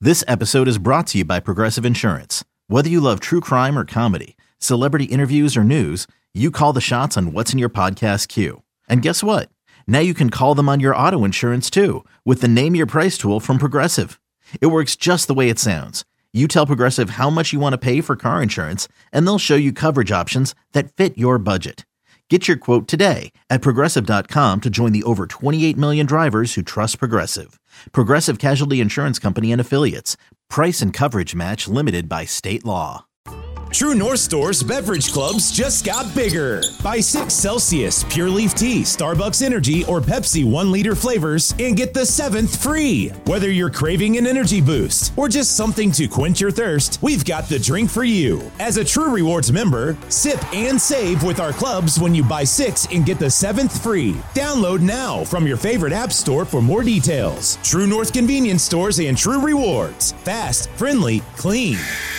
This episode is brought to you by Progressive Insurance. Whether you love true crime or comedy, celebrity interviews or news, you call the shots on what's in your podcast queue. And guess what? Now you can call them on your auto insurance too with the Name Your Price tool from Progressive. It works just the way it sounds. You tell Progressive how much you want to pay for car insurance, and they'll show you coverage options that fit your budget. Get your quote today at Progressive.com to join the over 28 million drivers who trust Progressive. Progressive Casualty Insurance Company and Affiliates. Price and coverage match limited by state law. True North Store's beverage clubs just got bigger. Buy 6 Celsius, Pure Leaf Tea, Starbucks Energy, or Pepsi 1-liter flavors and get the 7th free. Whether you're craving an energy boost or just something to quench your thirst, we've got the drink for you. As a True Rewards member, sip and save with our clubs when you buy 6 and get the 7th free. Download now from your favorite app store for more details. True North Convenience Stores and True Rewards. Fast, friendly, clean.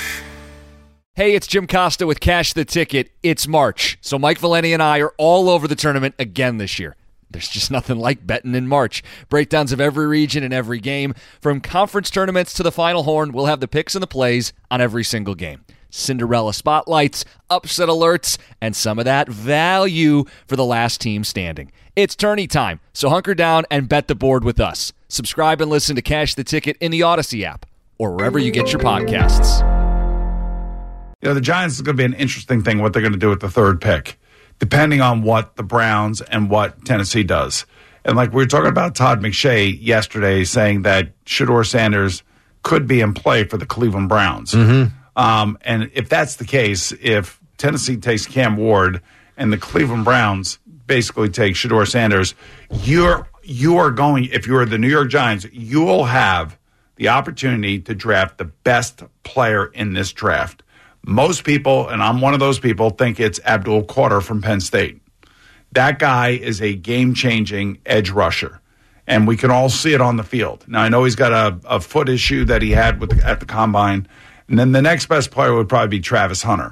Hey, it's Jim Costa with Cash the Ticket. It's March, so Mike Valeni and I are all over the tournament again this year. There's just nothing like betting in March. Breakdowns of every region and every game. From conference tournaments to the Final Horn, we'll have the picks and the plays on every single game. Cinderella spotlights, upset alerts, and some of that value for the last team standing. It's tourney time, so hunker down and bet the board with us. Subscribe and listen to Cash the Ticket in the Odyssey app or wherever you get your podcasts. You know, the Giants is going to be an interesting thing what they're going to do with the third pick, depending on what the Browns and what Tennessee does. And like we were talking about Todd McShay yesterday saying that Shedeur Sanders could be in play for the Cleveland Browns. And if that's the case, if Tennessee takes Cam Ward and the Cleveland Browns basically take Shedeur Sanders, you are going, if you're the New York Giants, you will have the opportunity to draft the best player in this draft. Most people, and I'm one of those people, think it's Abdul Carter from Penn State. That guy is a game-changing edge rusher, and we can all see it on the field. Now, I know he's got a foot issue that he had at the Combine, and then the next best player would probably be Travis Hunter.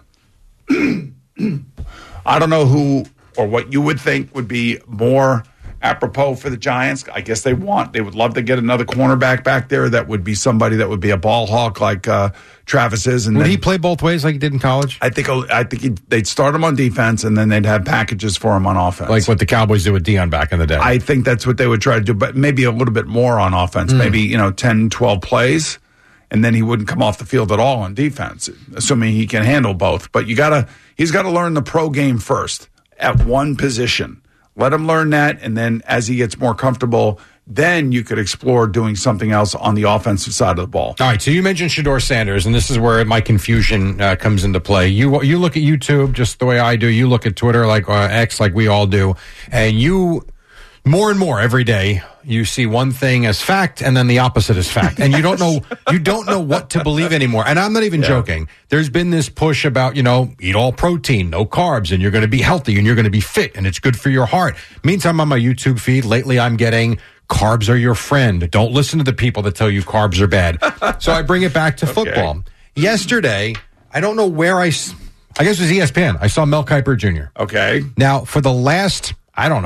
I don't know who or what you would think would be more apropos for the Giants. I guess they would love to get another cornerback back there that would be somebody that would be a ball hawk like Travis is. And would he play both ways like he did in college? I think they'd start him on defense and then they'd have packages for him on offense. Like what the Cowboys did with Deion back in the day. I think that's what they would try to do, but maybe a little bit more on offense. Maybe, 10, 12 plays, and then he wouldn't come off the field at all on defense, assuming he can handle both. But he's got to learn the pro game first at one position. Let him learn that, and then as he gets more comfortable, then you could explore doing something else on the offensive side of the ball. All right, so you mentioned Shedeur Sanders, and this is where my confusion comes into play. You look at YouTube just the way I do. You look at Twitter like X like we all do, and you more and more every day you see one thing as fact and then the opposite as fact, and you don't know what to believe anymore. And I'm not even joking. There's been this push about eat all protein, no carbs, and you're going to be healthy and you're going to be fit and it's good for your heart. Meantime, on my YouTube feed lately, I'm getting carbs are your friend. Don't listen to the people that tell you carbs are bad. So I bring it back to football. Yesterday, I don't know where I guess it was ESPN. I saw Mel Kiper Jr. Okay. Now, for the last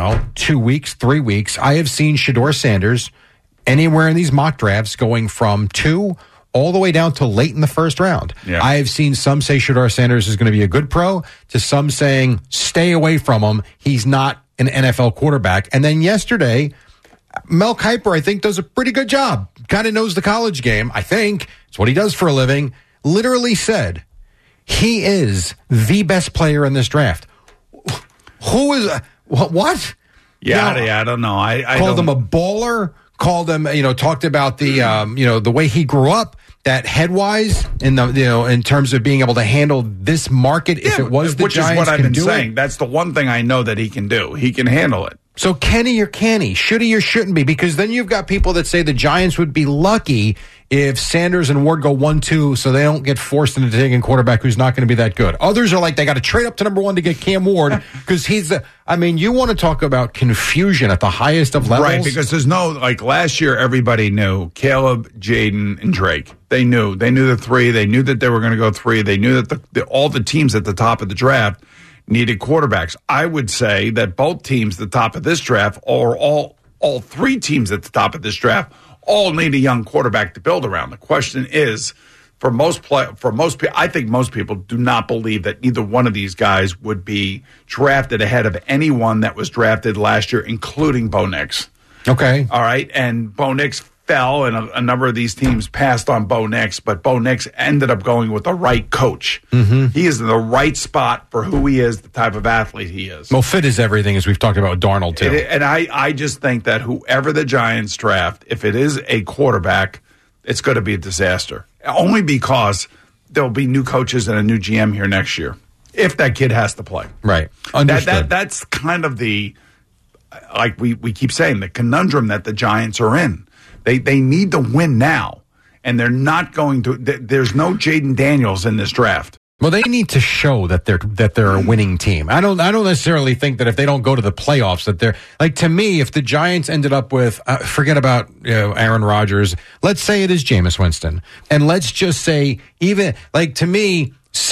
2 weeks, 3 weeks, I have seen Shedeur Sanders anywhere in these mock drafts going from 2 all the way down to late in the first round. Yeah. I have seen some say Shedeur Sanders is going to be a good pro, to some saying stay away from him. He's not an NFL quarterback. And then yesterday, Mel Kiper, I think, does a pretty good job. Kind of knows the college game, I think. It's what he does for a living. Literally said he is the best player in this draft. Who is... What? Yeah, I don't know. I called him a baller. Called him, talked about the, the way he grew up. That headwise, in terms of being able to handle this market, if it was the which Giants, is what I've been saying. It. That's the one thing I know that he can do. He can handle it. So can he or can't he? Should he or shouldn't be? Because then you've got people that say the Giants would be lucky if Sanders and Ward go 1-2 so they don't get forced into taking a quarterback who's not going to be that good. Others are like, they got to trade up to number 1 to get Cam Ward because he's the... you want to talk about confusion at the highest of levels? Right, because there's no... Like last year, everybody knew Caleb, Jaden, and Drake. They knew the 3. They knew that they were going to go 3. They knew that all the teams at the top of the draft needed quarterbacks. I would say that both teams at the top of this draft, or all 3 teams at the top of this draft, all need a young quarterback to build around. The question is, for most people, I think most people do not believe that either one of these guys would be drafted ahead of anyone that was drafted last year, including Bo Nix. Okay. All right. And Bo Nix fell, and a number of these teams passed on Bo Nix, but Bo Nix ended up going with the right coach. Mm-hmm. He is in the right spot for who he is, the type of athlete he is. Well, fit is everything, as we've talked about with Darnold, too. And I just think that whoever the Giants draft, if it is a quarterback, it's going to be a disaster. Only because there'll be new coaches and a new GM here next year, if that kid has to play. Right. Understood. That's kind of the, like we keep saying, the conundrum that the Giants are in. They need to win now, and they're not going to. There's no Jaden Daniels in this draft. Well, they need to show that they're a winning team. I don't necessarily think that if they don't go to the playoffs that they're like. To me, if the Giants ended up with forget about Aaron Rodgers, let's say it is Jameis Winston, and let's just say even like to me.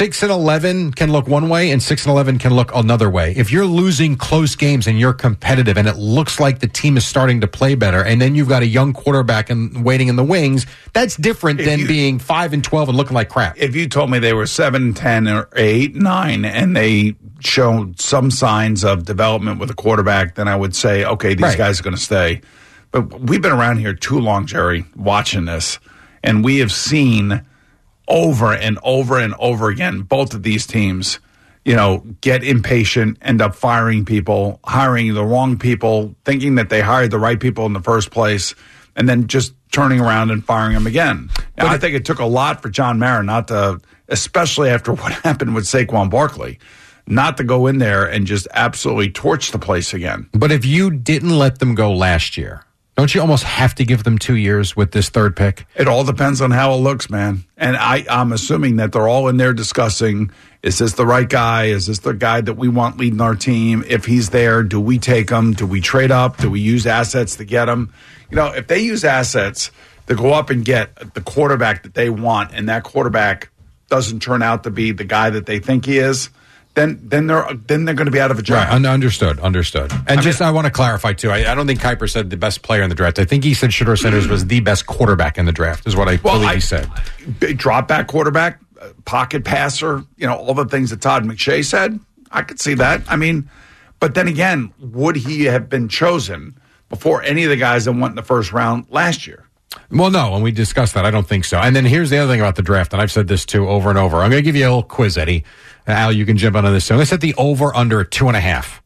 6-11 can look one way and 6-11 can look another way. If you're losing close games and you're competitive and it looks like the team is starting to play better, and then you've got a young quarterback and waiting in the wings, that's different than being 5-12 and looking like crap. If you told me they were 7-10 or 8-9 and they showed some signs of development with a quarterback, then I would say, okay, these guys are going to stay. But we've been around here too long, Jerry, watching this, and we have seen over and over and over again, both of these teams, get impatient, end up firing people, hiring the wrong people, thinking that they hired the right people in the first place, and then just turning around and firing them again. Now, I think it took a lot for John Mara not to, especially after what happened with Saquon Barkley, not to go in there and just absolutely torch the place again. But if you didn't let them go last year, don't you almost have to give them 2 years with this third pick? It all depends on how it looks, man. And I'm assuming that they're all in there discussing, is this the right guy? Is this the guy that we want leading our team? If he's there, do we take him? Do we trade up? Do we use assets to get him? If they use assets to go up and get the quarterback that they want, and that quarterback doesn't turn out to be the guy that they think he is, then they're going to be out of a job. Right, understood. And I want to clarify, too. I don't think Kuiper said the best player in the draft. I think he said Shedeur Sanders was the best quarterback in the draft, is what I believe he said. Drop back quarterback, pocket passer, all the things that Todd McShay said. I could see that. But then again, would he have been chosen before any of the guys that went in the first round last year? Well, no, and we discussed that. I don't think so. And then here's the other thing about the draft, and I've said this, too, over and over. I'm going to give you a little quiz, Eddie. Al, you can jump on this. So let's set the over-under at 2.5.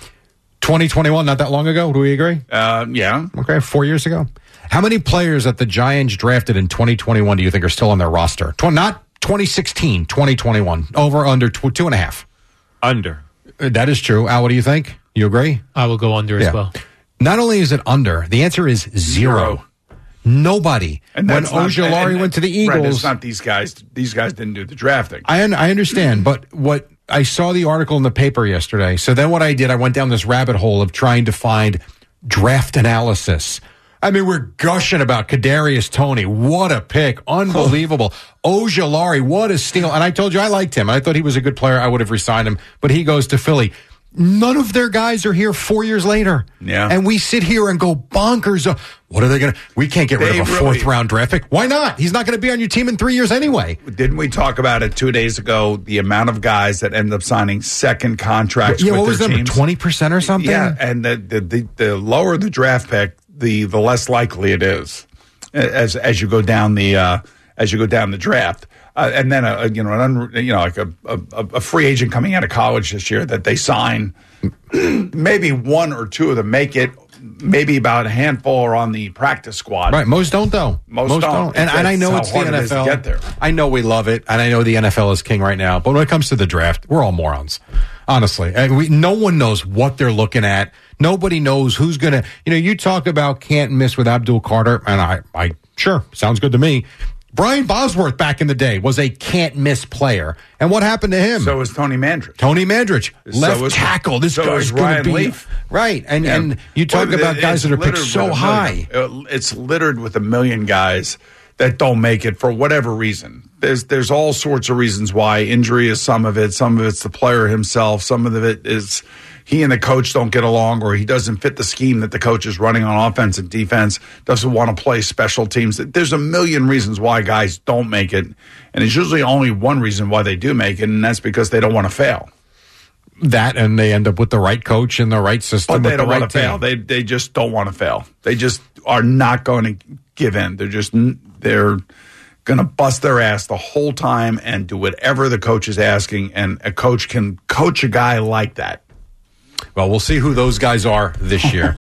2021, not that long ago. Do we agree? Yeah. Okay, 4 years ago. How many players that the Giants drafted in 2021 do you think are still on their roster? Not 2016, 2021. Over, under 2.5. Under. That is true. Al, what do you think? You agree? I will go under as well. Not only is it under, the answer is zero. Nobody. And when Ojulari went to the Eagles, it's not these guys. These guys didn't do the drafting. I understand, but what I saw the article in the paper yesterday. So then what I did, I went down this rabbit hole of trying to find draft analysis. We're gushing about Kadarius Toney. What a pick. Unbelievable. Ojulari, what a steal. And I told you I liked him. I thought he was a good player. I would have re-signed him, but he goes to Philly. None of their guys are here 4 years later. Yeah. And we sit here and go bonkers. What are they going to? We can't get rid of a fourth-round draft pick. Why not? He's not going to be on your team in 3 years anyway. Didn't we talk about it 2 days ago, the amount of guys that end up signing second contracts with their teams? 20% or something? Yeah, and the lower the draft pick, the less likely it is as you go down the draft. And then a free agent coming out of college this year that they sign, maybe one or two of them make it. Maybe about a handful are on the practice squad. Right, most don't though. Most don't. And I know it's the NFL. Get there. I know we love it, and I know the NFL is king right now. But when it comes to the draft, we're all morons. Honestly, no one knows what they're looking at. Nobody knows who's going to. You talk about can't miss with Abdul Carter, and I sure sounds good to me. Brian Bosworth back in the day was a can't-miss player. And what happened to him? So was Tony Mandrich. Left tackle. This guy's going to be... Leaf. Right. And you talk about guys that are picked so high. It's littered with a million guys that don't make it for whatever reason. There's all sorts of reasons why. Injury is some of it. Some of it's the player himself. Some of it is he and the coach don't get along, or he doesn't fit the scheme that the coach is running on offense and defense, doesn't want to play special teams. There's a million reasons why guys don't make it, and it's usually only one reason why they do make it, and that's because they don't want to fail. That, and they end up with the right coach and the right system. But they don't want to fail. They just don't want to fail. They just are not going to give in. They're going to bust their ass the whole time and do whatever the coach is asking, and a coach can coach a guy like that. Well, we'll see who those guys are this year.